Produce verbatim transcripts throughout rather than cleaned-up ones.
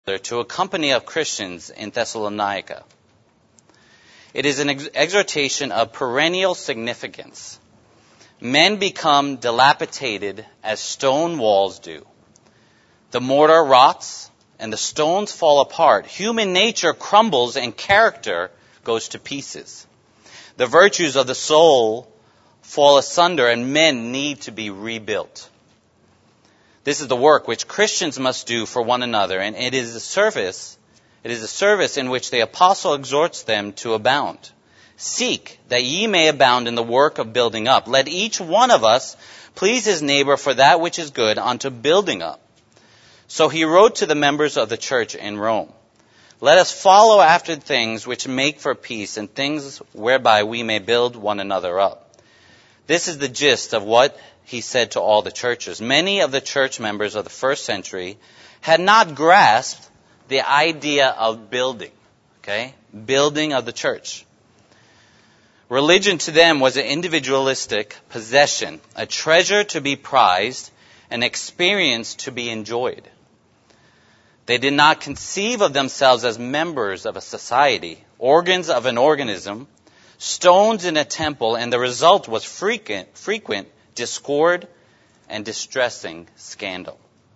to a company of Christians in Thessalonica. It is an ex- exhortation of perennial significance. Men become dilapidated as stone walls do. The mortar rots and the stones fall apart. Human nature crumbles and character goes to pieces. The virtues of the soul fall asunder and men need to be rebuilt. This is the work which Christians must do for one another, and it is a service, it is a service in which the apostle exhorts them to abound. Seek that ye may abound in the work of building up. Let each one of us please his neighbor for that which is good unto building up. So he wrote to the members of the church in Rome, let us follow after things which make for peace and things whereby we may build one another up. This is the gist of what he said to all the churches. Many of the church members of the first century had not grasped the idea of building, okay? Building of the church. Religion to them was an individualistic possession, a treasure to be prized, an experience to be enjoyed. They did not conceive of themselves as members of a society, organs of an organism, stones in a temple, and the result was frequent, frequent discord and distressing scandal.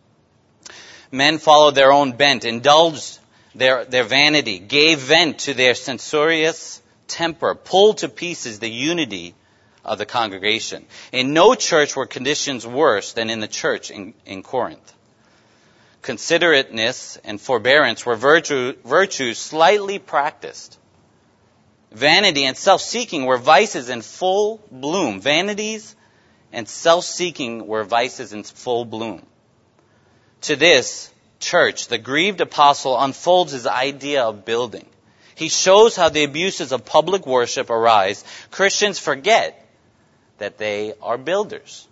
Men followed their own bent, indulged their, their vanity, gave vent to their censorious temper, pulled to pieces the unity of the congregation. In no church were conditions worse than in the church in, in Corinth. Considerateness and forbearance were virtue, virtues slightly practiced. Vanity and self-seeking were vices in full bloom. Vanities and self-seeking were vices in full bloom. To this church, the grieved apostle unfolds his idea of building. He shows how the abuses of public worship arise. Christians forget that they are builders.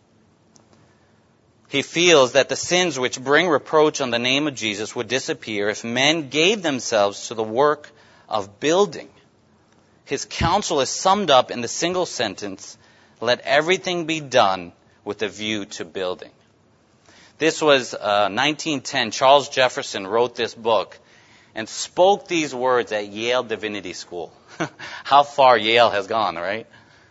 He feels that the sins which bring reproach on the name of Jesus would disappear if men gave themselves to the work of building. His counsel is summed up in the single sentence, let everything be done with a view to building. This was uh, nineteen ten. Charles Jefferson wrote this book and spoke these words at Yale Divinity School. How far Yale has gone, right?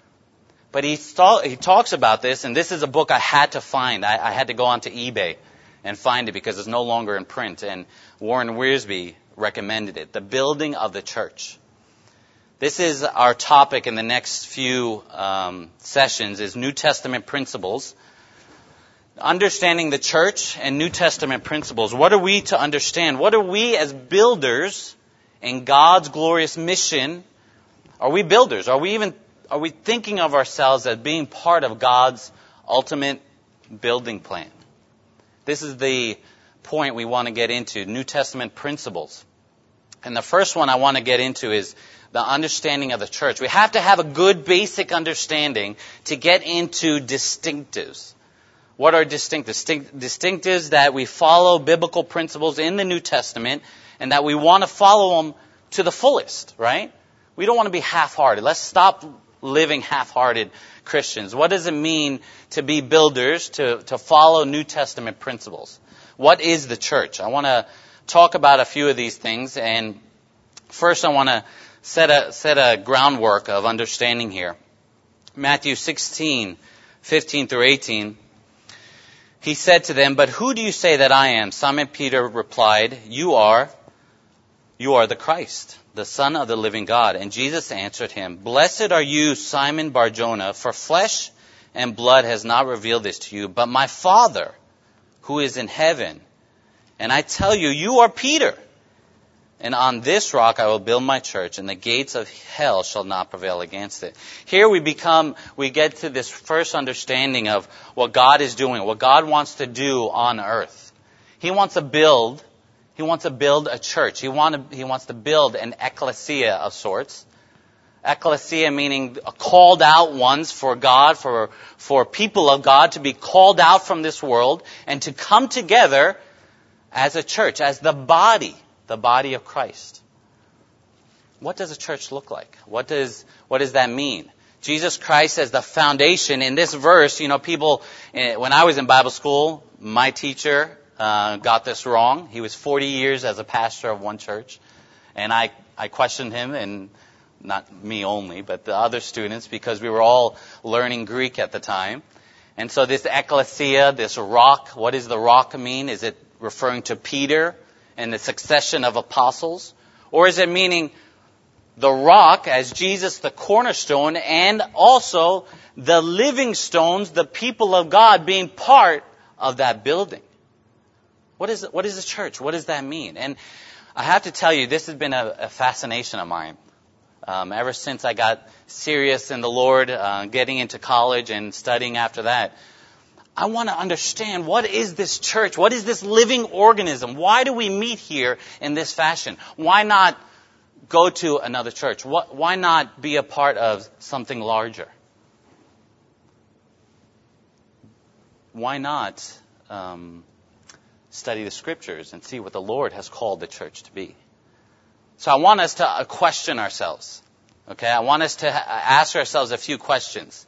But he, thought, he talks about this, and this is a book I had to find. I, I had to go onto eBay and find it because it's no longer in print. And Warren Wiersbe recommended it, The Building of the Church. This is our topic in the next few um, sessions, is New Testament principles. Understanding the church and New Testament principles. What are we to understand? What are we as builders in God's glorious mission? Are we builders? Are we even are we thinking of ourselves as being part of God's ultimate building plan? This is the point we want to get into, New Testament principles. And the first one I want to get into is the understanding of the church. We have to have a good basic understanding to get into distinctives. What are distinctives? Distinctives that we follow biblical principles in the New Testament and that we want to follow them to the fullest, right? We don't want to be half-hearted. Let's stop living half-hearted Christians. What does it mean to be builders, to, to follow New Testament principles? What is the church? I want to talk about a few of these things, and first I want to set a set a groundwork of understanding here. Matthew sixteen, fifteen through eighteen. He said to them, but who do you say that I am? Simon Peter replied, You are, you are the Christ, the Son of the living God. And Jesus answered him, Blessed are you, Simon Bar-Jonah, for flesh and blood has not revealed this to you, but my Father who is in heaven. And I tell you, you are Peter. And on this rock I will build my church, and the gates of hell shall not prevail against it. Here we become, we get to this first understanding of what God is doing, what God wants to do on earth. He wants to build, He wants to build a church. He, want to, he wants to build an ecclesia of sorts. Ecclesia meaning called out ones for God, for, for people of God to be called out from this world and to come together as a church, as the body. The body of Christ. What does a church look like? What does what does that mean? Jesus Christ as the foundation. In this verse, you know, people, when I was in Bible school, my teacher uh, got this wrong. He was forty years as a pastor of one church. And I, I questioned him, and not me only, but the other students, because we were all learning Greek at the time. And so this ecclesia, this rock, what does the rock mean? Is it referring to Peter and the succession of apostles? Or is it meaning the rock as Jesus, the cornerstone, and also the living stones, the people of God being part of that building? What is what is the church? What does that mean? And I have to tell you, this has been a, a fascination of mine. Um, ever since I got serious in the Lord, uh, getting into college and studying after that, I want to understand, what is this church? What is this living organism? Why do we meet here in this fashion? Why not go to another church? What, why not be a part of something larger? Why not um, study the Scriptures and see what the Lord has called the church to be? So I want us to uh, question ourselves. Okay, I want us to ha- ask ourselves a few questions.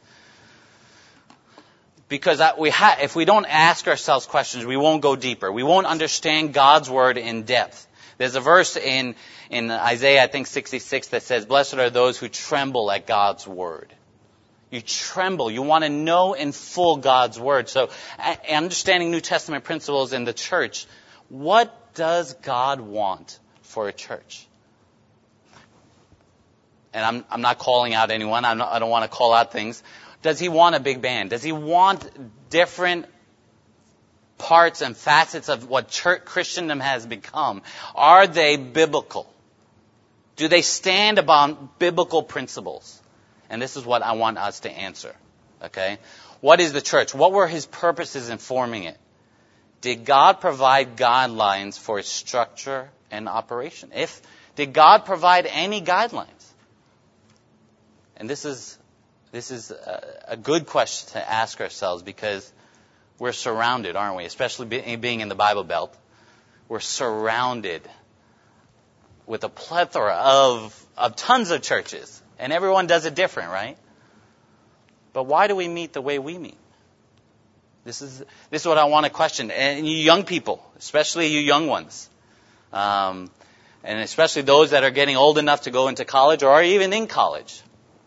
Because I, we ha- if we don't ask ourselves questions, we won't go deeper. We won't understand God's Word in depth. There's a verse in, in Isaiah, I think sixty-six, that says, "Blessed are those who tremble at God's Word." You tremble. You want to know in full God's Word. So understanding New Testament principles in the church, what does God want for a church? And I'm, I'm not calling out anyone. I'm not, I don't want to call out things. Does he want a big band? Does he want different parts and facets of what church, Christendom has become? Are they biblical? Do they stand upon biblical principles? And this is what I want us to answer. Okay? What is the church? What were his purposes in forming it? Did God provide guidelines for its structure and operation? If did God provide any guidelines? And this is this is a, a good question to ask ourselves, because we're surrounded, aren't we? Especially be, being in the Bible Belt, we're surrounded with a plethora of of tons of churches, and everyone does it different, right? But why do we meet the way we meet? This is this is what I want to question. And you young people, especially you young ones, um, and especially those that are getting old enough to go into college or are even in college.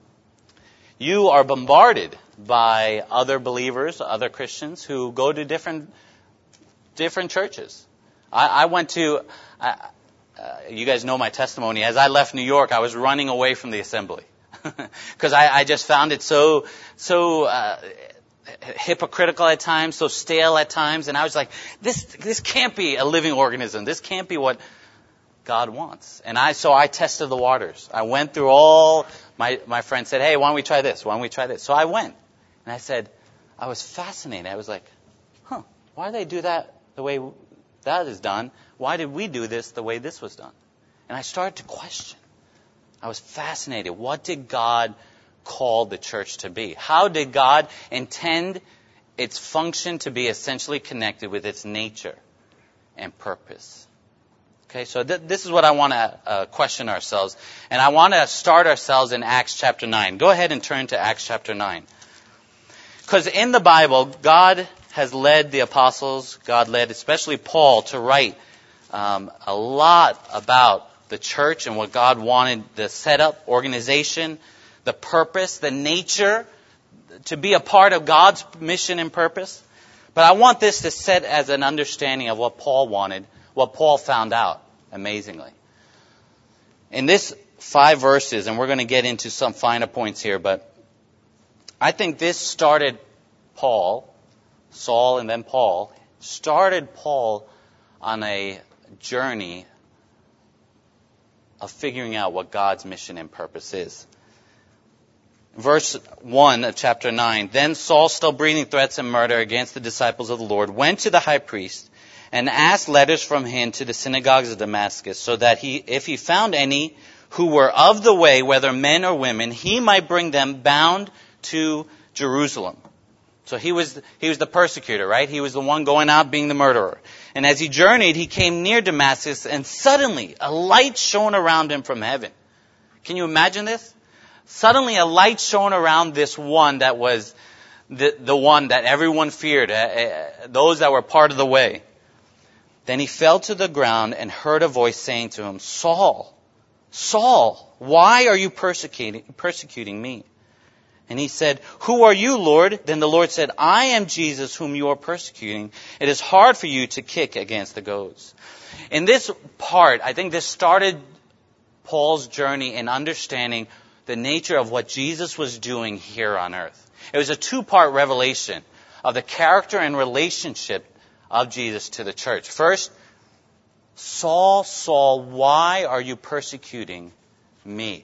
You are bombarded by other believers, other Christians who go to different different churches. I, I went to, I, uh, you guys know my testimony. As I left New York, I was running away from the assembly because I, I just found it so so uh, hypocritical at times, so stale at times, and I was like, this this can't be a living organism. This can't be what God wants. And I so I tested the waters. I went through all. My my friend said, "Hey, why don't we try this? Why don't we try this?" So I went, and I said, I was fascinated. I was like, "Huh? Why do they do that the way that is done? Why did we do this the way this was done?" And I started to question. I was fascinated. What did God call the church to be? How did God intend its function to be essentially connected with its nature and purpose? Okay, so th- this is what I want to uh, question ourselves. And I want to start ourselves in Acts chapter nine. Go ahead and turn to Acts chapter nine. Because in the Bible, God has led the apostles, God led especially Paul to write um, a lot about the church and what God wanted, the setup, organization, the purpose, the nature, to be a part of God's mission and purpose. But I want this to set as an understanding of what Paul wanted, what Paul found out, amazingly. In this five verses, and we're going to get into some finer points here, but I think this started Paul, Saul and then Paul, started Paul on a journey of figuring out what God's mission and purpose is. Verse one of chapter nine, "Then Saul, still breathing threats and murder against the disciples of the Lord, went to the high priest and asked letters from him to the synagogues of Damascus, so that he, if he found any who were of the way, whether men or women, he might bring them bound to Jerusalem." So he was he was the persecutor, right? He was the one going out being the murderer. "And as he journeyed, he came near Damascus, and suddenly a light shone around him from heaven." Can you imagine this? Suddenly a light shone around this one that was the, the one that everyone feared, uh, uh, those that were part of the way. Then he fell to the ground and heard a voice saying to him, Saul, Saul, why are you persecuting, persecuting me? And he said, Who are you, Lord? Then the Lord said, I am Jesus whom you are persecuting. It is hard for you to kick against the goads. In this part, I think this started Paul's journey in understanding the nature of what Jesus was doing here on earth. It was a two-part revelation of the character and relationship of Jesus to the church. First, Saul, Saul, why are you persecuting me?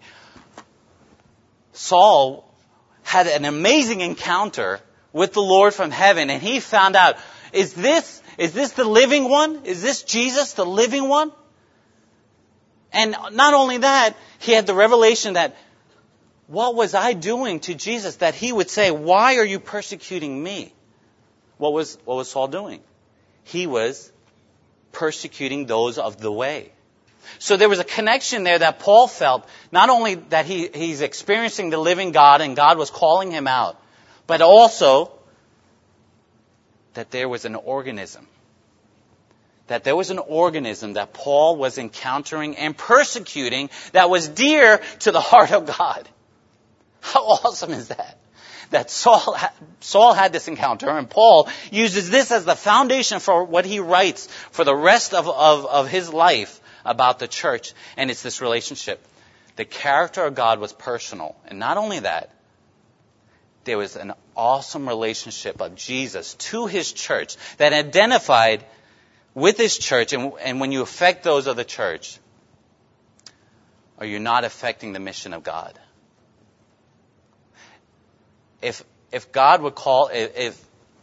Saul had an amazing encounter with the Lord from heaven, and he found out, is this, is this the living one? Is this Jesus, the living one? And not only that, he had the revelation that, what was I doing to Jesus that he would say, why are you persecuting me? What was, what was Saul doing? He was persecuting those of the way. So there was a connection there that Paul felt, not only that he, he's experiencing the living God and God was calling him out, but also that there was an organism. That there was an organism that Paul was encountering and persecuting that was dear to the heart of God. How awesome is that? That Saul, Saul had this encounter, and Paul uses this as the foundation for what he writes for the rest of, of, of his life about the church, and it's this relationship. The character of God was personal, and not only that, there was an awesome relationship of Jesus to his church that identified with his church, and, and when you affect those of the church, are you not affecting the mission of God? If if God would call, if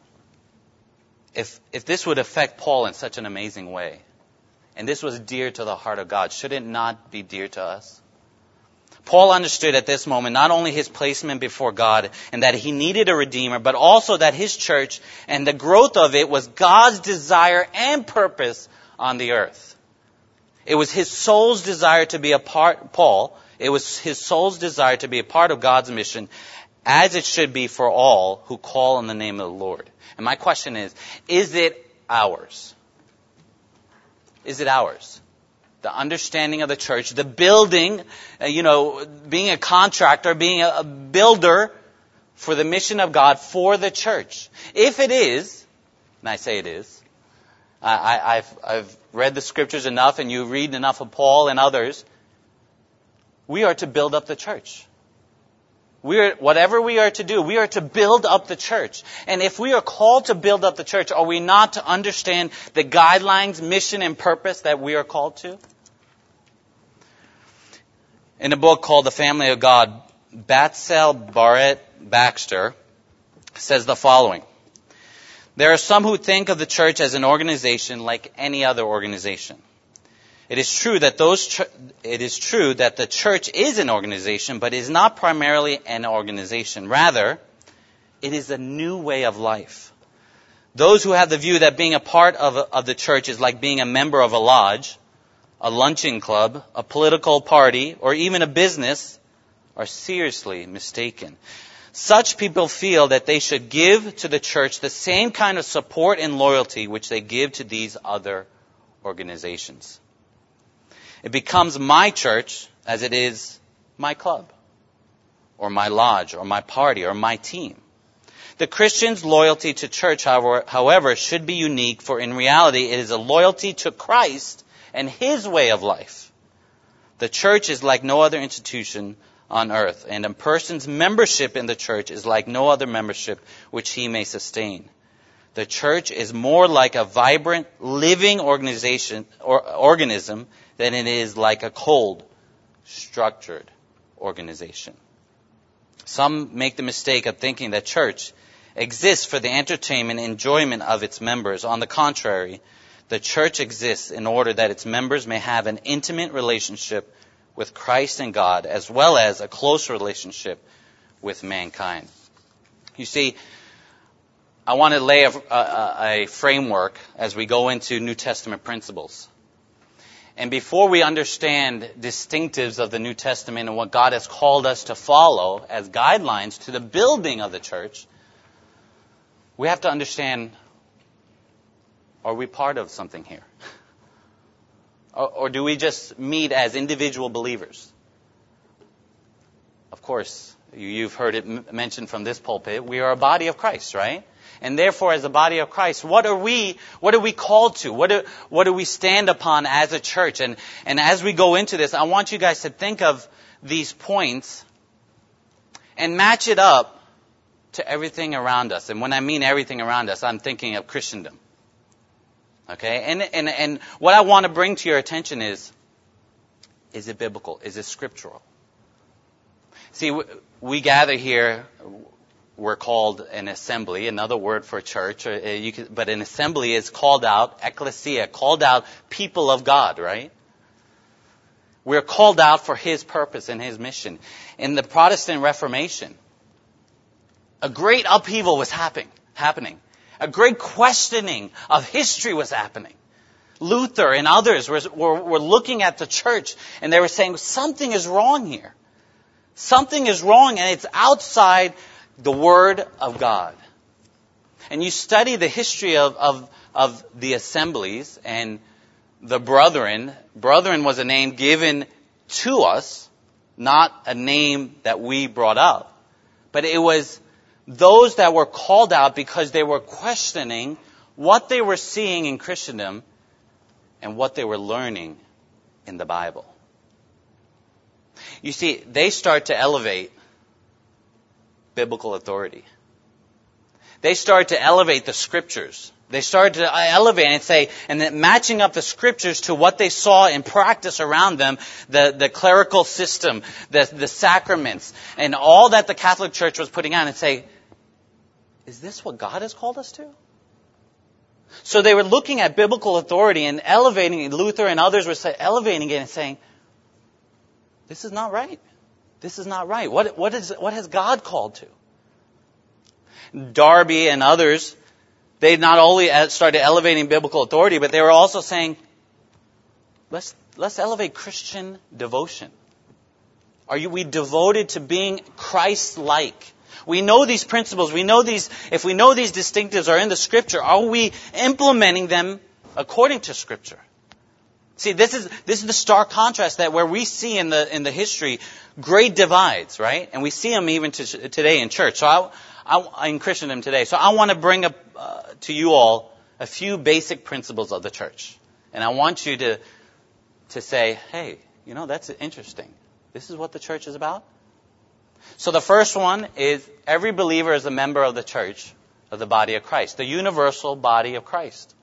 if if this would affect Paul in such an amazing way, and this was dear to the heart of God, should it not be dear to us? Paul understood at this moment not only his placement before God and that he needed a redeemer, but also that his church and the growth of it was God's desire and purpose on the earth. It was his soul's desire to be a part, Paul, it was his soul's desire to be a part of God's mission, as it should be for all who call on the name of the Lord. And my question is, is it ours? Is it ours? The understanding of the church, the building, uh, you know, being a contractor, being a, a builder for the mission of God for the church. If it is, and I say it is, I, I, I've, I've read the scriptures enough and you read enough of Paul and others, we are to build up the church. We are, whatever we are to do, we are to build up the church. And if we are called to build up the church, are we not to understand the guidelines, mission, and purpose that we are called to? In a book called The Family of God, Batsell Barrett Baxter says the following. There are some who think of the church as an organization like any other organization. It is true that those ch- it is true that the church is an organization, but is not primarily an organization. Rather, it is a new way of life. Those who have the view that being a part of, of the church is like being a member of a lodge, a luncheon club, a political party, or even a business are seriously mistaken. Such people feel that they should give to the church the same kind of support and loyalty which they give to these other organizations. It becomes my church as it is my club, or my lodge, or my party, or my team. The Christian's loyalty to church, however, however, should be unique, for in reality it is a loyalty to Christ and His way of life. The church is like no other institution on earth, and a person's membership in the church is like no other membership which he may sustain. The church is more like a vibrant, living organization or organism than it is like a cold, structured organization. Some make the mistake of thinking that church exists for the entertainment and enjoyment of its members. On the contrary, the church exists in order that its members may have an intimate relationship with Christ and God, as well as a close relationship with mankind. You see, I want to lay a, a, a framework as we go into New Testament principles. And before we understand distinctives of the New Testament and what God has called us to follow as guidelines to the building of the church, we have to understand Are we part of something here? Or, or do we just meet as individual believers? Of course, you've heard it m- mentioned from this pulpit. We are a body of Christ, right? And therefore, as a body of Christ, what are we, what are we called to? What do, what do we stand upon as a church? And, and as we go into this, I want you guys to think of these points and match it up to everything around us. And when I mean everything around us, I'm thinking of Christendom. Okay? And, and, and what I want to bring to your attention is, is it biblical? Is it scriptural? See, we gather here. We're called an assembly, another word for church, or you can, but an assembly is called out, ecclesia, called out people of God, right? We're called out for His purpose and His mission. In the Protestant Reformation, a great upheaval was happen, happening. A great questioning of history was happening. Luther and others were, were, were looking at the church and they were saying, something is wrong here. Something is wrong and it's outside the Word of God. And you study the history of, of, of the assemblies and the brethren. Brethren was a name given to us, not a name that we brought up. But it was those that were called out because they were questioning what they were seeing in Christendom and what they were learning in the Bible. You see, they start to elevate biblical authority. They start to elevate the scriptures. They started to elevate and say, and then matching up the scriptures to what they saw in practice around them, the, the clerical system, the, the sacraments, and all that the Catholic Church was putting out and say, is this what God has called us to? So they were looking at biblical authority and elevating it. Luther and others were say, elevating it and saying, this is not right. This is not right. What, what, is, what has God called to? Darby and others, they not only started elevating biblical authority, but they were also saying, let's, let's elevate Christian devotion. Are you, we devoted to being Christ-like? We know these principles. We know these, if we know these distinctives are in the Scripture, are we implementing them according to Scripture? See, this is, this is the stark contrast that where we see in the, in the history great divides, right? And we see them even to, today in church. So I, I, in Christendom today. So I want to bring up uh, to you all a few basic principles of the church. And I want you to, to say, hey, you know, that's interesting. This is what the church is about. So the first one is every believer is a member of the church, of the body of Christ, the universal body of Christ.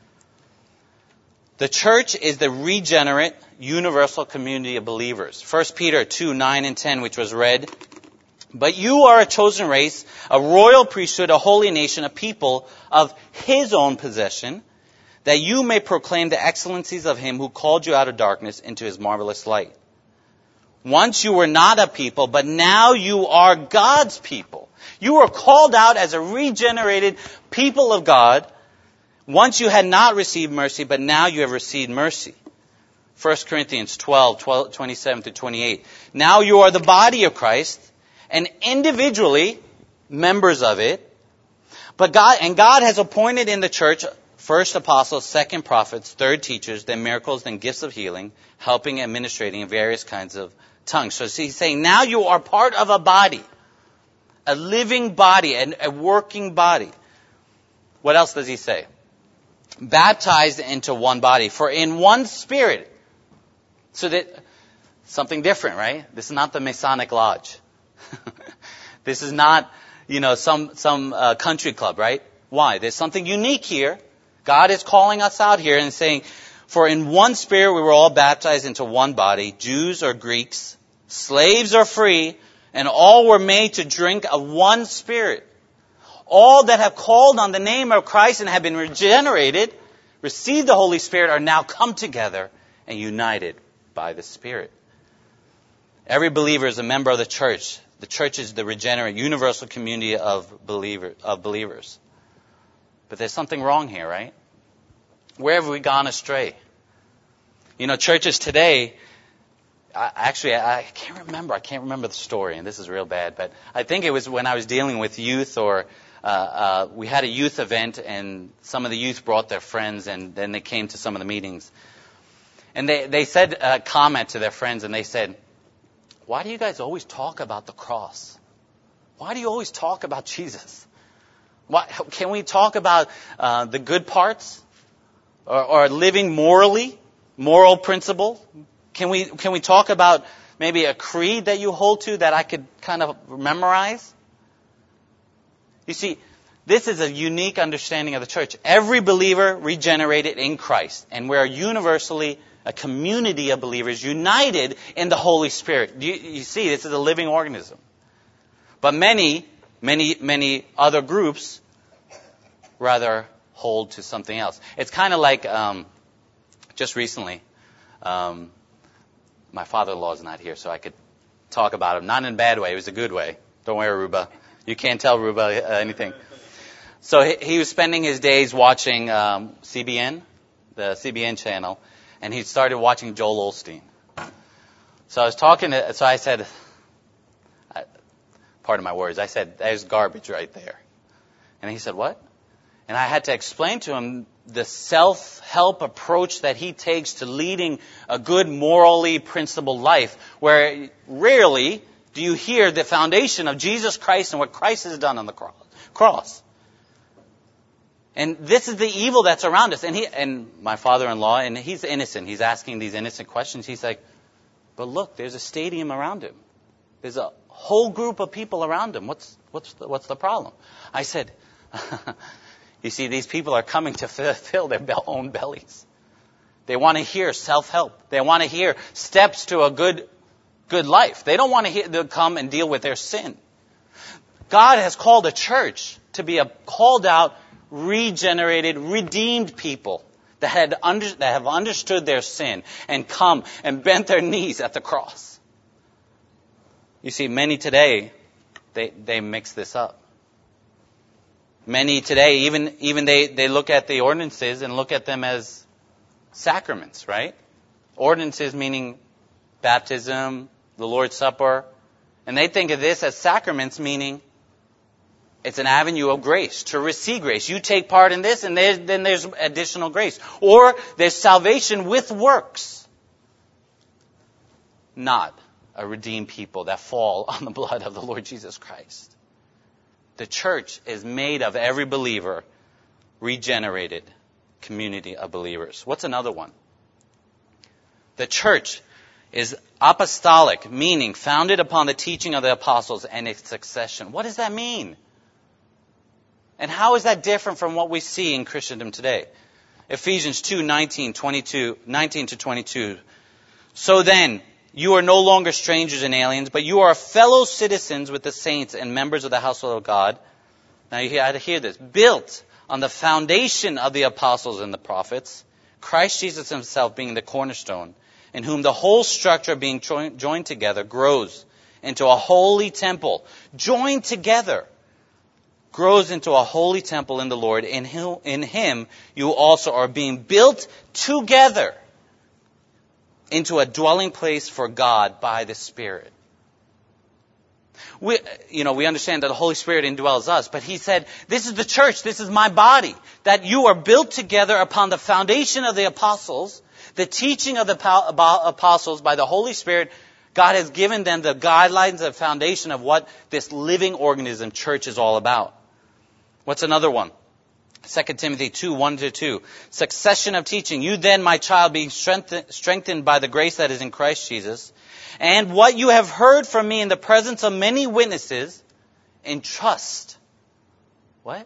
The church is the regenerate, universal community of believers. First Peter two, nine and ten, which was read. But you are a chosen race, a royal priesthood, a holy nation, a people of His own possession, that you may proclaim the excellencies of Him who called you out of darkness into His marvelous light. Once you were not a people, but now you are God's people. You were called out as a regenerated people of God. Once you had not received mercy, but now you have received mercy. First Corinthians twelve, twelve, twenty-seven to twenty-eight. Now you are the body of Christ, and individually members of it. But God, and God has appointed in the church first apostles, second prophets, third teachers, then miracles, then gifts of healing, helping, administrating various kinds of tongues. So he's saying now you are part of a body, a living body, and a working body. What else does he say? Baptized into one body, for in one Spirit. So that, something different, right? This is not the Masonic Lodge. This is not, you know, some, some uh, country club, right? Why? There's something unique here. God is calling us out here and saying, for in one Spirit we were all baptized into one body, Jews or Greeks, slaves or free, and all were made to drink of one Spirit. All that have called on the name of Christ and have been regenerated, received the Holy Spirit, are now come together and united by the Spirit. Every believer is a member of the church. The church is the regenerate, universal community of, believer, of believers. But there's something wrong here, right? Where have we gone astray? You know, churches today, I, actually, I, I can't remember. I can't remember the story, and this is real bad. But I think it was when I was dealing with youth or uh, uh, we had a youth event, and some of the youth brought their friends, and then they came to some of the meetings. And they, they said a comment to their friends, and they said, "Why do you guys always talk about the cross? Why do you always talk about Jesus? Why, can we talk about uh, the good parts? Or, or living morally, moral principle? Can we can we talk about maybe a creed that you hold to that I could kind of memorize?" You see, this is a unique understanding of the church. Every believer regenerated in Christ, and we're universally a community of believers united in the Holy Spirit. You, you see, this is a living organism. But many, many, many other groups rather hold to something else. It's kind of like um, just recently, um, my father-in-law is not here, so I could talk about him. Not in a bad way. It was a good way. Don't worry, Ruba. You can't tell Ruba uh, anything. So he, he was spending his days watching um, C B N, the C B N channel, and he started watching Joel Osteen. So I was talking to, so I said, I, pardon my words, I said, "There's garbage right there." And he said, "What?" And I had to explain to him the self-help approach that he takes to leading a good, morally principled life, where rarely do you hear the foundation of Jesus Christ and what Christ has done on the cross. And this is the evil that's around us. And he, and my father-in-law, and he's innocent. He's asking these innocent questions. He's like, "But look, there's a stadium around him. There's a whole group of people around him. What's what's the, what's the problem?" I said, "You see, these people are coming to fill their own bellies. They want to hear self-help. They want to hear steps to a good, good life. They don't want to, hear, to come and deal with their sin. God has called a church to be a called out, regenerated, redeemed people that had under, that have understood their sin and come and bent their knees at the cross. You see, many today, they, they mix this up. Many today, even even they, they look at the ordinances and look at them as sacraments, right? Ordinances meaning baptism, the Lord's Supper. And they think of this as sacraments, meaning it's an avenue of grace, to receive grace. You take part in this, and there's, then there's additional grace. Or there's salvation with works. Not a redeemed people that fall on the blood of the Lord Jesus Christ. The church is made of every believer, regenerated community of believers. What's another one? The church is apostolic, meaning founded upon the teaching of the apostles and its succession. What does that mean? And how is that different from what we see in Christendom today? Ephesians two, nineteen, twenty-two, nineteen to twenty-two. So then, you are no longer strangers and aliens, but you are fellow citizens with the saints and members of the household of God. Now you have to hear this. Built on the foundation of the apostles and the prophets, Christ Jesus himself being the cornerstone, in whom the whole structure being joined together grows into a holy temple. Joined together. Grows into a holy temple in the Lord. In him, in him you also are being built together into a dwelling place for God by the Spirit. We, you know, we understand that the Holy Spirit indwells us, but he said, this is the church, this is my body, that you are built together upon the foundation of the apostles, the teaching of the apostles by the Holy Spirit. God has given them the guidelines, the foundation of what this living organism church is all about. What's another one? Second Timothy two, one to two. Succession of teaching. You then, my child, being strengthened, strengthened by the grace that is in Christ Jesus, and what you have heard from me in the presence of many witnesses, entrust. What?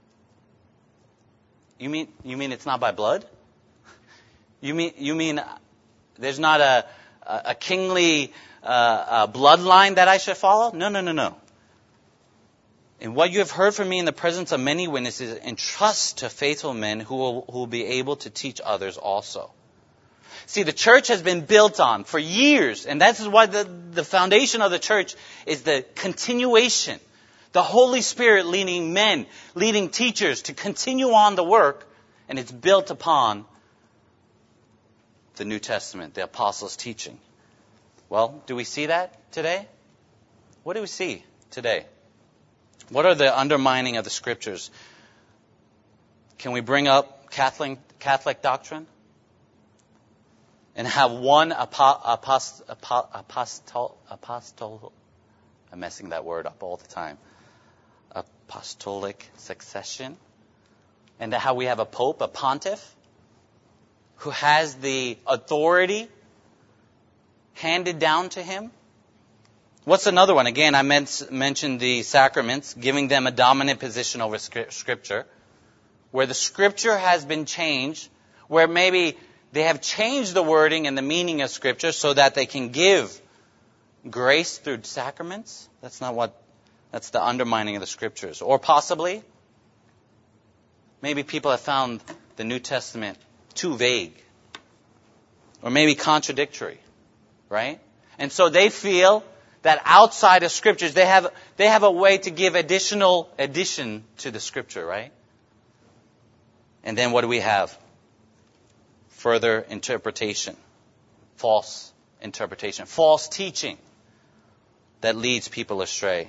You mean you mean it's not by blood? You mean you mean there's not a a, a kingly uh, a bloodline that I should follow? No, no, no, no. And what you have heard from me in the presence of many witnesses, entrust to faithful men who will, who will be able to teach others also. See, the church has been built on for years, and that's why the, the foundation of the church is the continuation. The Holy Spirit leading men, leading teachers to continue on the work, and it's built upon the New Testament, the apostles' teaching. Well, do we see that today? What do we see today? What are the undermining of the Scriptures? Can we bring up Catholic, Catholic doctrine? And have one apo- apost- apo- apostol, apostol, I'm messing that word up all the time, apostolic succession? And how we have a pope, a pontiff, who has the authority handed down to him? What's another one? Again, I meant, mentioned the sacraments, giving them a dominant position over Scripture, where the Scripture has been changed, where maybe they have changed the wording and the meaning of Scripture so that they can give grace through sacraments. That's not what, that's the undermining of the Scriptures. Or possibly, maybe people have found the New Testament too vague, or maybe contradictory, right? And so they feel that outside of Scriptures, they have they have a way to give additional addition to the Scripture, right? And then what do we have? Further interpretation, false interpretation, false teaching that leads people astray.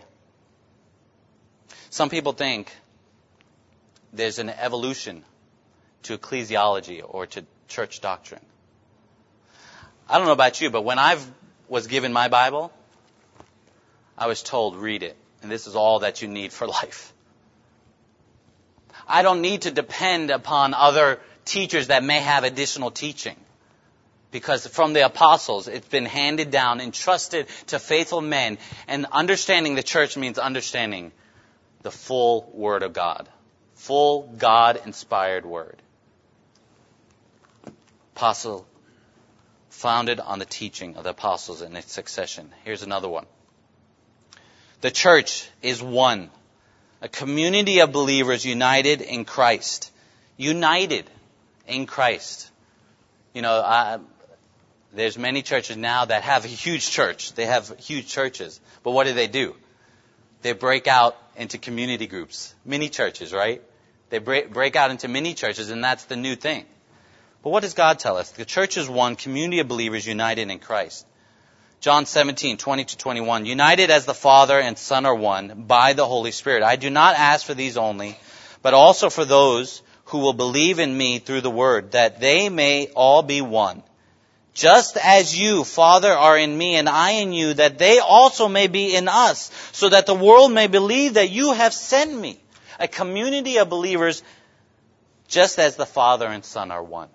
Some people think there's an evolution to ecclesiology or to church doctrine. I don't know about you, but when I was given my Bible, I was told, read it, and this is all that you need for life. I don't need to depend upon other teachers that may have additional teaching, because from the apostles, it's been handed down, entrusted to faithful men, and understanding the church means understanding the full Word of God, full God-inspired Word. Apostle founded on the teaching of the apostles in its succession. Here's another one. The church is one, a community of believers united in Christ. United in Christ. You know, I, there's many churches now that have a huge church. They have huge churches. But what do they do? They break out into community groups. Mini churches, right? They break, break out into mini churches, and that's the new thing. But what does God tell us? The church is one, community of believers united in Christ. John seventeen, twenty to twenty-one. United as the Father and Son are one by the Holy Spirit. I do not ask for these only, but also for those who will believe in me through the word, that they may all be one. Just as you, Father, are in me and I in you, that they also may be in us, so that the world may believe that you have sent me. A community of believers, just as the Father and Son are one.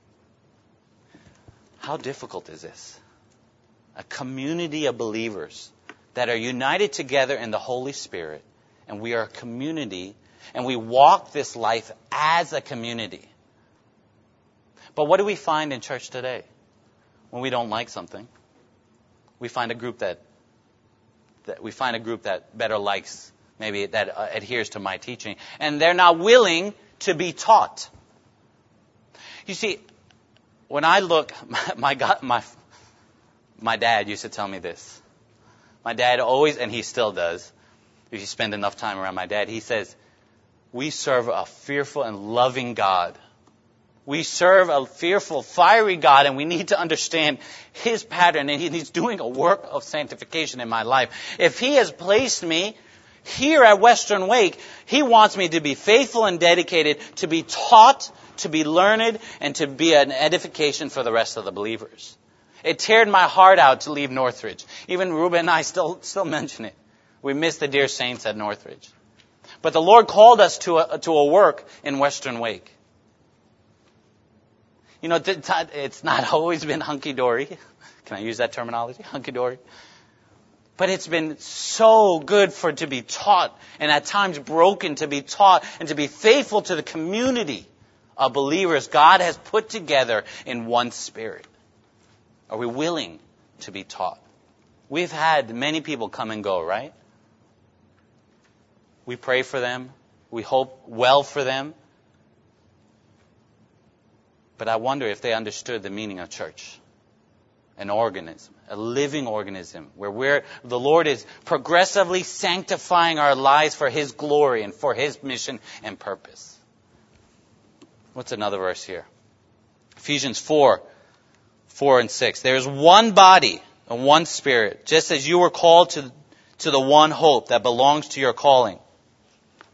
How difficult is this? A community of believers that are united together in the Holy Spirit, and we are a community, and we walk this life as a community. But what do we find in church today? When we don't like something, we find a group that, that we find a group that better likes, maybe that uh, adheres to my teaching, and they're not willing to be taught. You see, when I look, my, my God, my my dad used to tell me this. My dad always, and he still does, if you spend enough time around my dad, he says, we serve a fearful and loving God. We serve a fearful, fiery God, and we need to understand His pattern, and He's doing a work of sanctification in my life. If He has placed me here at Western Wake, He wants me to be faithful and dedicated, to be taught, to be learned, and to be an edification for the rest of the believers. It teared my heart out to leave Northridge. Even Ruben and I still still mention it. We miss the dear saints at Northridge. But the Lord called us to a, to a work in Western Wake. You know, it's not always been hunky-dory. Can I use that terminology? Hunky-dory. But it's been so good for to be taught, and at times broken to be taught, and to be faithful to the community of believers God has put together in one spirit. Are we willing to be taught? We've had many people come and go, right? We pray for them. We hope well for them. But I wonder if they understood the meaning of church. An organism, a living organism, where we're, the Lord is progressively sanctifying our lives for His glory and for His mission and purpose. What's another verse here? Ephesians four, four and six. There is one body and one Spirit, just as you were called to, to the one hope that belongs to your calling.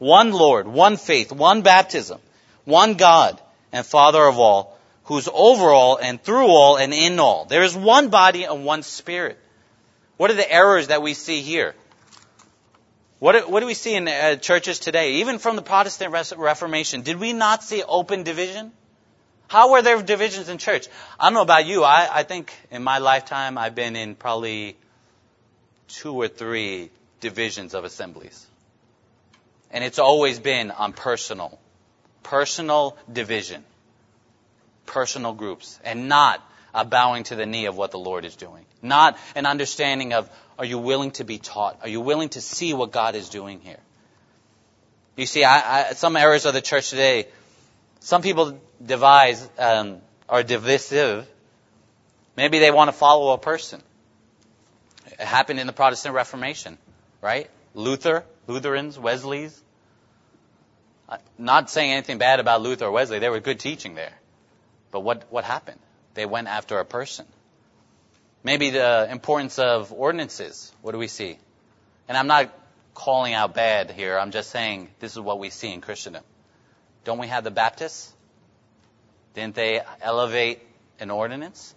one Lord, one faith, one baptism, one God and Father of all, who's over all and through all and in all. There is one body and one Spirit. What are the errors that we see here? What, what do we see in uh, churches today? Even from the Protestant Reformation, did we not see open division? How were there divisions in church? I don't know about you. I, I think in my lifetime I've been in probably two or three divisions of assemblies. And it's always been on personal, personal division, personal groups, and not a bowing to the knee of what the Lord is doing. Not an understanding of, are you willing to be taught? Are you willing to see what God is doing here? You see, I, I, some areas of the church today, some people devise, um, are divisive. Maybe they want to follow a person. It happened in the Protestant Reformation, right? Luther, Lutherans, Wesleys. Not saying anything bad about Luther or Wesley. They were good teaching there. But what, what happened? They went after a person. Maybe the importance of ordinances. What do we see? And I'm not calling out bad here. I'm just saying this is what we see in Christendom. Don't we have the Baptists? Didn't they elevate an ordinance?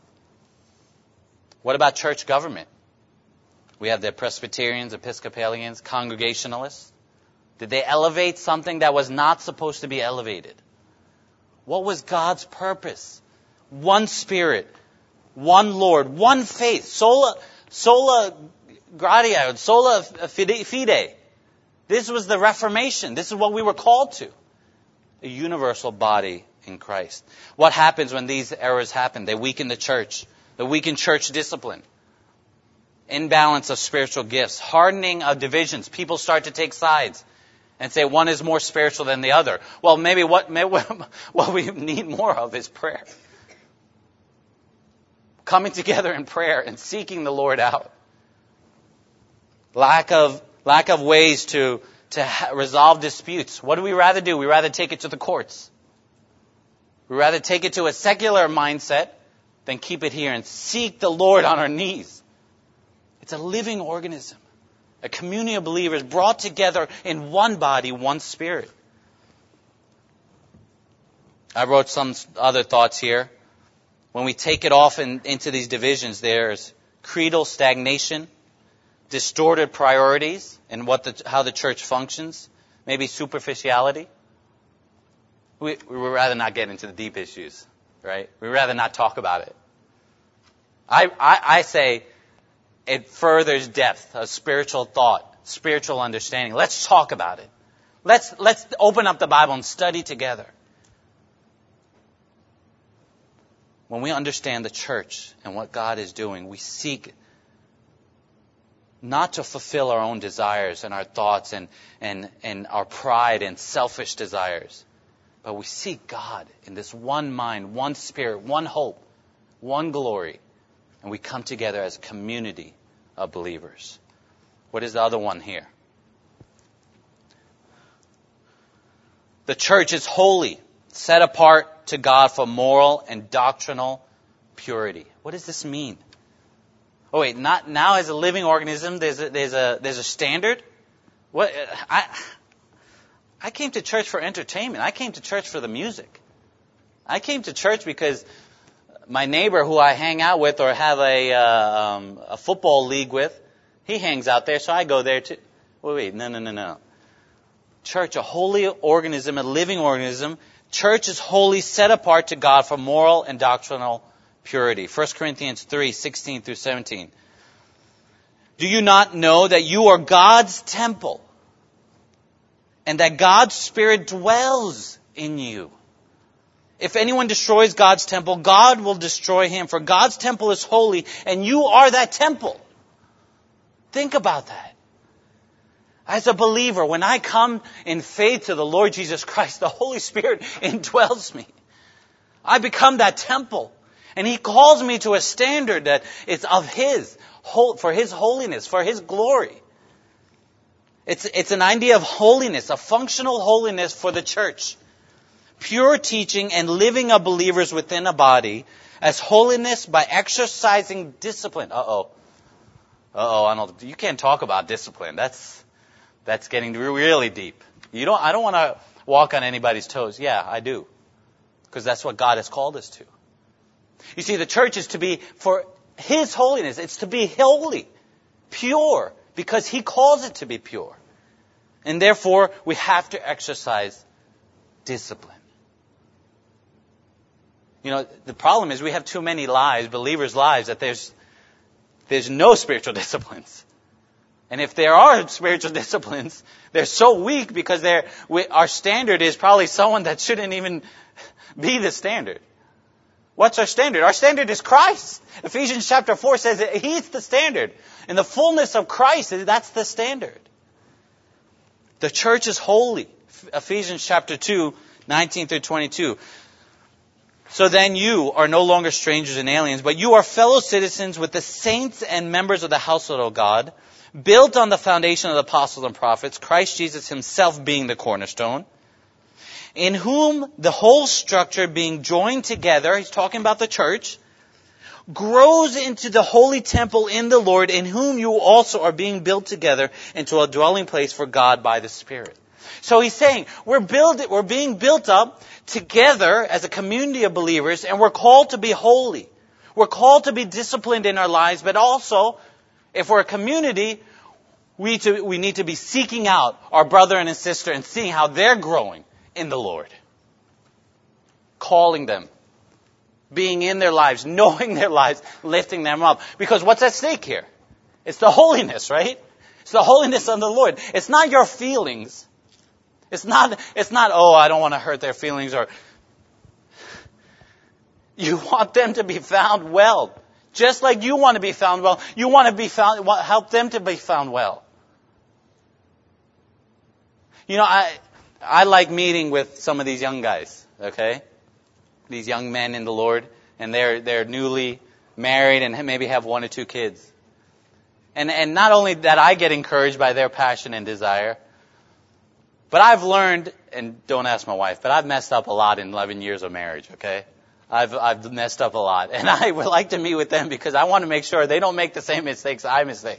What about church government? We have the Presbyterians, Episcopalians, Congregationalists. Did they elevate something that was not supposed to be elevated? What was God's purpose? One Spirit, one Lord, one faith. Sola, sola gratia, sola fide. This was the Reformation. This is what we were called to. A universal body in Christ. What happens when these errors happen? They weaken the church. They weaken church discipline. Imbalance of spiritual gifts. Hardening of divisions. People start to take sides and say one is more spiritual than the other. Well, maybe what, maybe what we need more of is prayer. Coming together in prayer and seeking the Lord out. Lack of, lack of ways to, to ha- resolve disputes. What do we rather do? We rather take it to the courts. We rather take it to a secular mindset than keep it here and seek the Lord on our knees. It's a living organism. A community of believers brought together in one body, one Spirit. I wrote some other thoughts here. When we take it off in, into these divisions, there's creedal stagnation, distorted priorities in what the, how the church functions, maybe superficiality. We, we would rather not get into the deep issues, right? We'd rather not talk about it. I, I, I say it furthers depth of spiritual thought, spiritual understanding. Let's talk about it. Let's, let's open up the Bible and study together. When we understand the church and what God is doing, we seek not to fulfill our own desires and our thoughts and, and, and our pride and selfish desires, but we seek God in this one mind, one Spirit, one hope, one glory, and we come together as a community of believers. What is the other one here? The church is holy, set apart to God for moral and doctrinal purity. What does this mean? Oh wait, not now as a living organism. There's a, there's a there's a standard. What I I came to church for entertainment. I came to church for the music. I came to church because my neighbor who I hang out with or have a uh, um, a football league with, he hangs out there, so I go there too. Wait, wait, no, no, no, no. Church, a holy organism, a living organism. Church is holy, set apart to God for moral and doctrinal purity. First Corinthians three, sixteen through seventeen. Do you not know that you are God's temple and that God's Spirit dwells in you? If anyone destroys God's temple, God will destroy him, for God's temple is holy and you are that temple. Think about that. As a believer, when I come in faith to the Lord Jesus Christ, the Holy Spirit indwells me. I become that temple. And He calls me to a standard that is of His, for His holiness, for His glory. It's, it's an idea of holiness, a functional holiness for the church. Pure teaching and living of believers within a body as holiness by exercising discipline. Uh-oh. Uh-oh, I don't, you can't talk about discipline. That's... That's getting really deep. You don't, I don't want to walk on anybody's toes. Yeah, I do. Because that's what God has called us to. You see, the church is to be for His holiness. It's to be holy, pure, because He calls it to be pure. And therefore, we have to exercise discipline. You know, the problem is we have too many lives, believers' lives, that there's there's no spiritual disciplines. And if there are spiritual disciplines, they're so weak because they're, we, our standard is probably someone that shouldn't even be the standard. What's our standard? Our standard is Christ. Ephesians chapter four says that He's the standard. In the fullness of Christ, that's the standard. The church is holy. Ephesians chapter two, nineteen through twenty-two. So then you are no longer strangers and aliens, but you are fellow citizens with the saints and members of the household of God, built on the foundation of the apostles and prophets, Christ Jesus Himself being the cornerstone, in whom the whole structure being joined together, He's talking about the church, grows into the holy temple in the Lord, in whom you also are being built together into a dwelling place for God by the Spirit. So He's saying, we're build, we're being built up together as a community of believers, and we're called to be holy. We're called to be disciplined in our lives, but also, if we're a community, we, to, we need to be seeking out our brother and his sister and seeing how they're growing in the Lord. Calling them. Being in their lives, knowing their lives, lifting them up. Because what's at stake here? It's the holiness, right? It's the holiness of the Lord. It's not your feelings. It's not, it's not, oh, I don't want to hurt their feelings, or you want them to be found well. Just like you want to be found well, you want to be found, help them to be found well. You know, I, I like meeting with some of these young guys, okay? These young men in the Lord, and they're, they're newly married and maybe have one or two kids. And, and not only that I get encouraged by their passion and desire, but I've learned, and don't ask my wife, but I've messed up a lot in eleven years of marriage, okay? I've, I've messed up a lot. And I would like to meet with them because I want to make sure they don't make the same mistakes I mistake.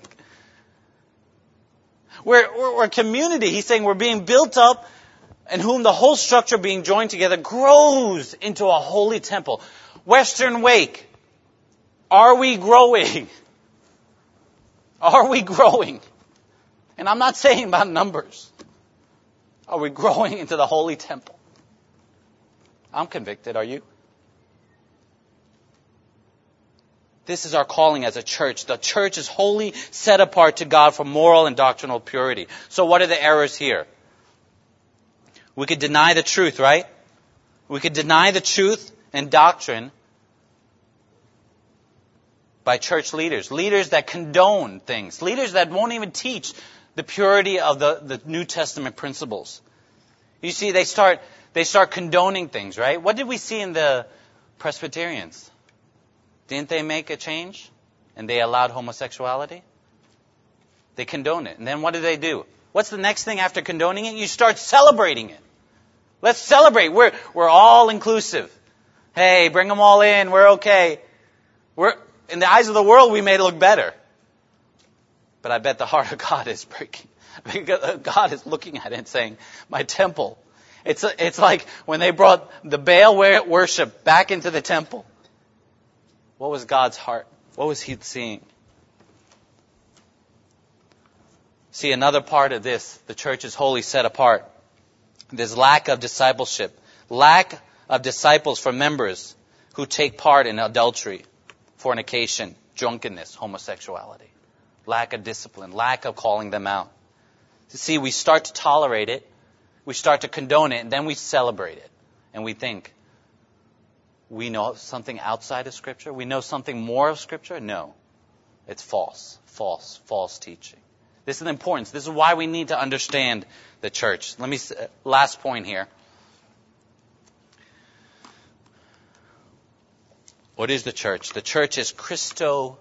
We're, we're, we're a community. He's saying we're being built up, in whom the whole structure being joined together grows into a holy temple. Western Wake, are we growing? Are we growing? And I'm not saying about numbers. Are we growing into the holy temple? I'm convicted. Are you? This is our calling as a church. The church is holy, set apart to God for moral and doctrinal purity. So what are the errors here? We could deny the truth, right? We could deny the truth and doctrine by church leaders. Leaders that condone things. Leaders that won't even teach the purity of the, the New Testament principles. You see, they start they start condoning things, right? What did we see in the Presbyterians? Didn't they make a change? And they allowed homosexuality? They condone it. And then what do they do? What's the next thing after condoning it? You start celebrating it. Let's celebrate. We're we're all inclusive. Hey, bring them all in. We're okay. We're in the eyes of the world, we may look better. But I bet the heart of God is breaking. God is looking at it and saying, my temple. It's it's like when they brought the Baal worship back into the temple. What was God's heart? What was He seeing? See, another part of this, the church is wholly set apart. There's lack of discipleship. Lack of disciples for members who take part in adultery, fornication, drunkenness, homosexuality. Lack of discipline. Lack of calling them out. See, we start to tolerate it. We start to condone it, and then we celebrate it. And we think, we know something outside of Scripture? We know something more of Scripture? No. It's false. False. False teaching. This is the importance. This is why we need to understand the church. Let me, last point here. What is the church? The church is Christocentric.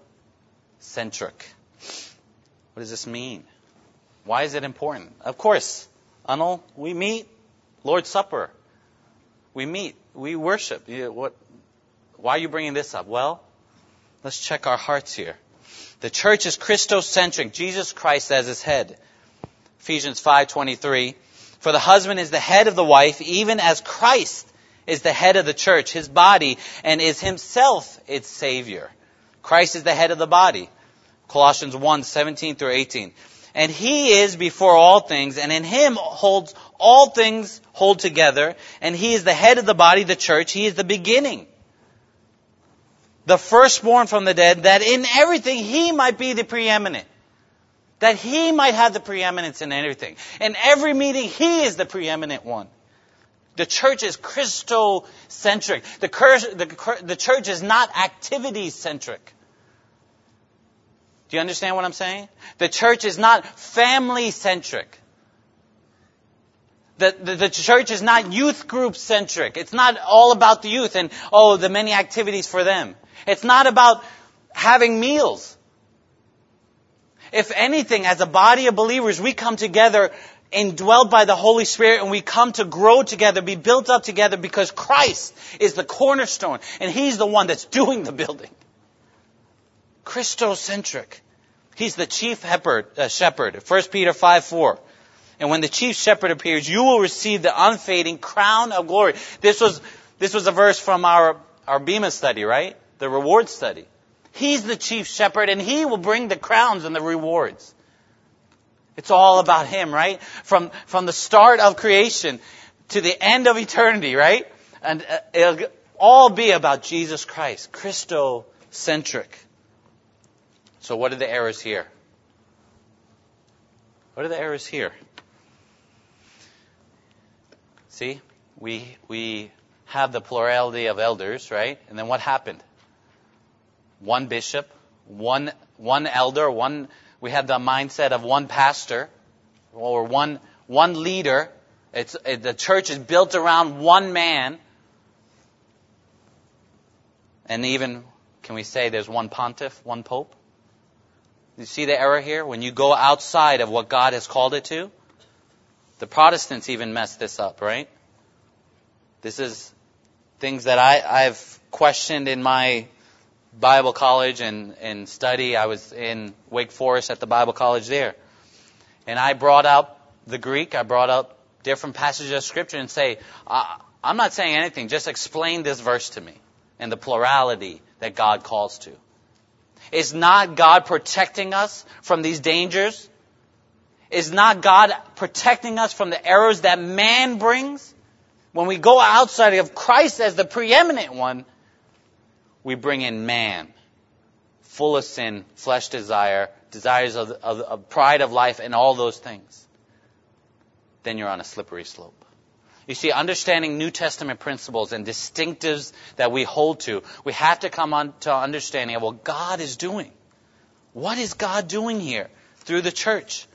What does this mean? Why is it important? Of course, Anil, we meet, Lord's Supper. We meet, we worship. What? Why are you bringing this up? Well, let's check our hearts here. The church is Christocentric, Jesus Christ as its head. Ephesians five twenty-three. For the husband is the head of the wife, even as Christ is the head of the church, his body, and is himself its Savior. Christ is the head of the body. Colossians one, seventeen through eighteen. And he is before all things, and in him holds all things hold together, and he is the head of the body, the church. He is the beginning, the firstborn from the dead, that in everything he might be the preeminent. That he might have the preeminence in everything. In every meeting, he is the preeminent one. The church is Christocentric. The, the, the church is not activity-centric. Do you understand what I'm saying? The church is not family-centric. The, the, the church is not youth group-centric. It's not all about the youth and, oh, the many activities for them. It's not about having meals. If anything, as a body of believers, we come together indwelled by the Holy Spirit, and we come to grow together, be built up together, because Christ is the cornerstone, and he's the one that's doing the building. Christocentric. He's the chief shepherd, uh, shepherd. First Peter five four. And when the chief shepherd appears, you will receive the unfading crown of glory. This was this was a verse from our, our Bema study, right? The reward study. He's the chief shepherd, and he will bring the crowns and the rewards. It's all about him, right? From from the start of creation to the end of eternity, right? And uh, it'll all be about Jesus Christ, Christocentric. So what are the errors here? What are the errors here? See, we we have the plurality of elders, right? And then what happened? One bishop, one one elder, one we have the mindset of one pastor or one one leader. It's it, the church is built around one man. And even, can we say there's one pontiff, one pope? You see the error here? When you go outside of what God has called it to, the Protestants even messed this up, right? This is things that I, I've questioned in my Bible college and, and study. I was in Wake Forest at the Bible college there. And I brought out the Greek. I brought out different passages of Scripture and say, I'm not saying anything. Just explain this verse to me and the plurality that God calls to. Is not God protecting us from these dangers? Is not God protecting us from the errors that man brings? When we go outside of Christ as the preeminent one, we bring in man, full of sin, flesh desire, desires of, of, of pride of life, and all those things. Then you're on a slippery slope. You see, understanding New Testament principles and distinctives that we hold to, we have to come on to understanding of what God is doing. What is God doing here through the church?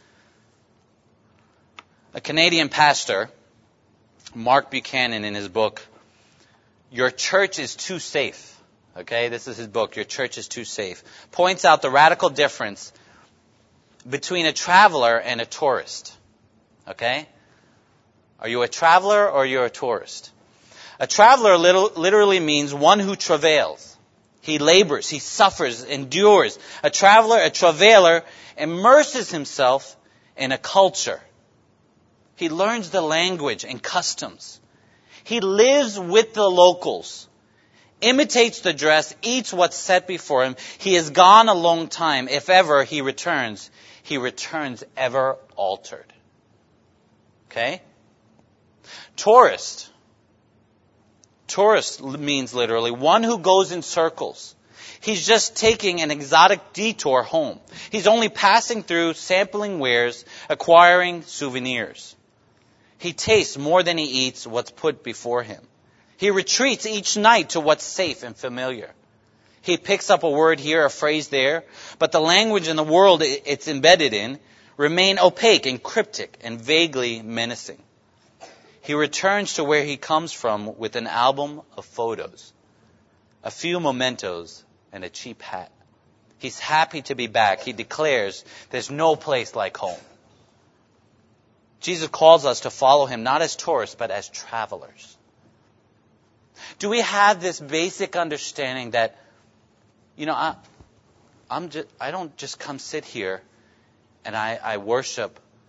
A Canadian pastor, Mark Buchanan, in his book, Your Church is Too Safe. Okay, this is his book, Your Church is Too Safe. Points out the radical difference between a traveler and a tourist. Okay? Are you a traveler or you're a tourist? A traveler literally means one who travails. He labors, he suffers, endures. A traveler, a travailer, immerses himself in a culture. He learns the language and customs. He lives with the locals, imitates the dress, eats what's set before him. He is gone a long time. If ever he returns, he returns ever altered. Okay? Tourist. Tourist means literally one who goes in circles. He's just taking an exotic detour home. He's only passing through, sampling wares, acquiring souvenirs. He tastes more than he eats what's put before him. He retreats each night to what's safe and familiar. He picks up a word here, a phrase there, but the language in the world it's embedded in remain opaque and cryptic and vaguely menacing. He returns to where he comes from with an album of photos, a few mementos, and a cheap hat. He's happy to be back. He declares there's no place like home. Jesus calls us to follow him not as tourists, but as travelers. Do we have this basic understanding that, you know, I, I'm just, I don't just come sit here and I, I worship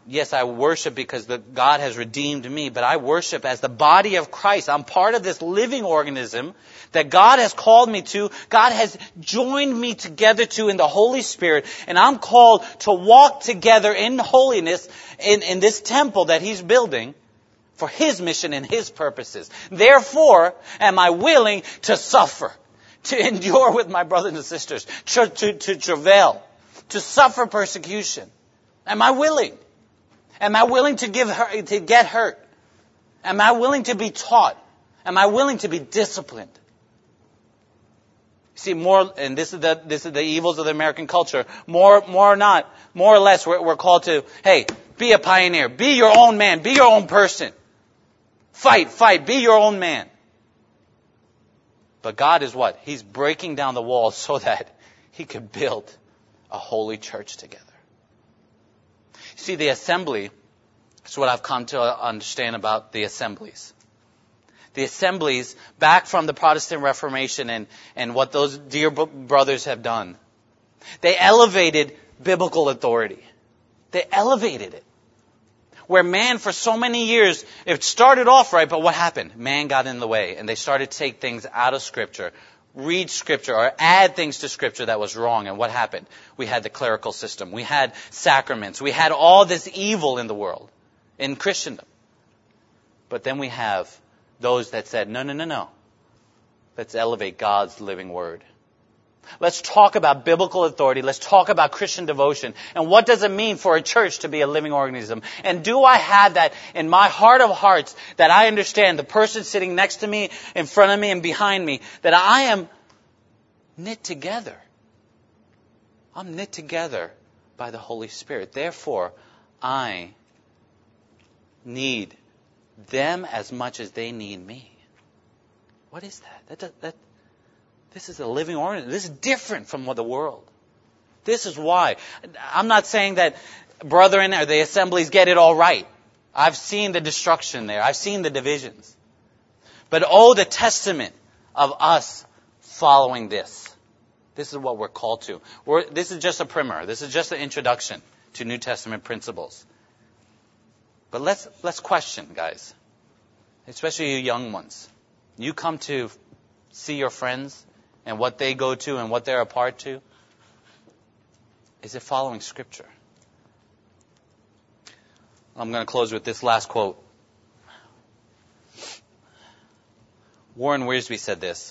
yes, I worship because the, God has redeemed me, but I worship as the body of Christ. I'm part of this living organism that God has called me to. God has joined me together to in the Holy Spirit, and I'm called to walk together in holiness in, in this temple that He's building for His mission and His purposes. Therefore, am I willing to suffer, to endure with my brothers and sisters, to, to, to travail, to suffer persecution? Am I willing? Am I willing to give her, to get hurt? Am I willing to be taught? Am I willing to be disciplined? See, more, and this is the this is the evils of the American culture. More, more or not, more or less, we're, we're called to, hey, be a pioneer, be your own man, be your own person, fight, fight, be your own man. But God is what? He's breaking down the walls so that He could build a holy church together. See, the assembly is what I've come to understand about the assemblies. The assemblies, back from the Protestant Reformation and, and what those dear brothers have done, they elevated biblical authority. They elevated it. Where man, for so many years, it started off right, but what happened? Man got in the way, and they started to take things out of Scripture, read Scripture, or add things to Scripture that was wrong. And what happened? We had the clerical system. We had sacraments. We had all this evil in the world, in Christendom. But then we have those that said, no, no, no, no. Let's elevate God's living word. Let's talk about biblical authority. Let's talk about Christian devotion. And what does it mean for a church to be a living organism? And do I have that in my heart of hearts, that I understand the person sitting next to me, in front of me, and behind me, that I am knit together. I'm knit together by the Holy Spirit. Therefore, I need them as much as they need me. What is that? That, that This is a living organism. This is different from what the world. This is why. I'm not saying that brethren or the assemblies get it all right. I've seen the destruction there. I've seen the divisions. But oh, the testament of us following this. This is what we're called to. We're, this is just a primer. This is just an introduction to New Testament principles. But let's let's question, guys. Especially you young ones. You come to see your friends and what they go to and what they're a part to. Is it following Scripture? I'm going to close with this last quote. Warren Wiersbe said this.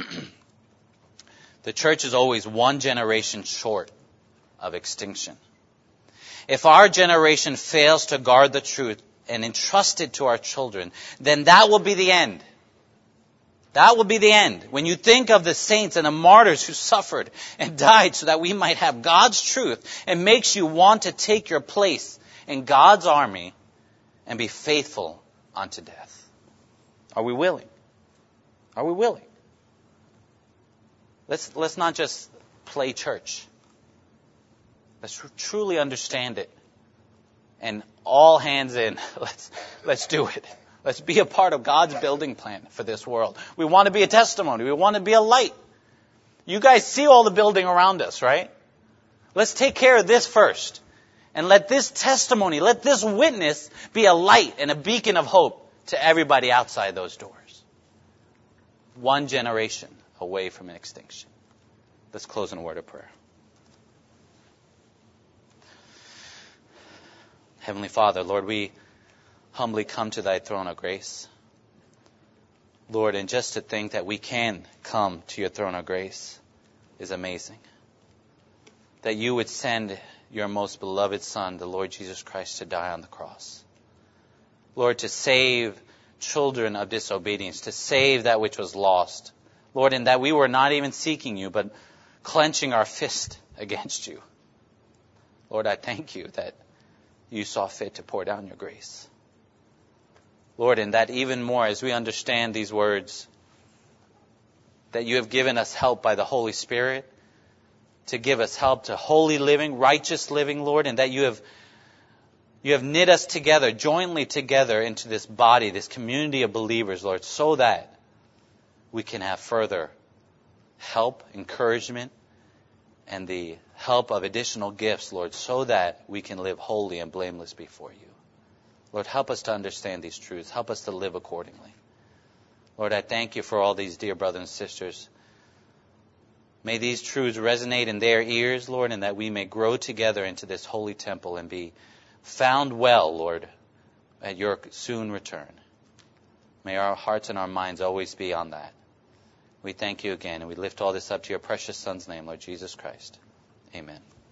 The church is always one generation short of extinction. If our generation fails to guard the truth and entrust it to our children, then that will be the end. That will be the end. When you think of the saints and the martyrs who suffered and died so that we might have God's truth, it makes you want to take your place in God's army and be faithful unto death. Are we willing? Are we willing? Let's, let's not just play church. Let's tr- truly understand it. And all hands in. Let's, let's do it. Let's be a part of God's building plan for this world. We want to be a testimony. We want to be a light. You guys see all the building around us, right? Let's take care of this first. And let this testimony, let this witness be a light and a beacon of hope to everybody outside those doors. One generation away from an extinction. Let's close in a word of prayer. Heavenly Father, Lord, we humbly come to Thy throne of grace. Lord, and just to think that we can come to Your throne of grace is amazing. That You would send Your most beloved Son, the Lord Jesus Christ, to die on the cross. Lord, to save children of disobedience, to save that which was lost. Lord, and that we were not even seeking You, but clenching our fist against You. Lord, I thank You that You saw fit to pour down Your grace. Lord, and that even more as we understand these words, that You have given us help by the Holy Spirit to give us help to holy living, righteous living, Lord, and that You have You have knit us together, jointly together into this body, this community of believers, Lord, so that we can have further help, encouragement, and the help of additional gifts, Lord, so that we can live holy and blameless before you. Lord, help us to understand these truths. Help us to live accordingly. Lord, I thank you for all these dear brothers and sisters. May these truths resonate in their ears, Lord, and that we may grow together into this holy temple and be found well, Lord, at your soon return. May our hearts and our minds always be on that. We thank you again, and we lift all this up to your precious Son's name, Lord Jesus Christ. Amen.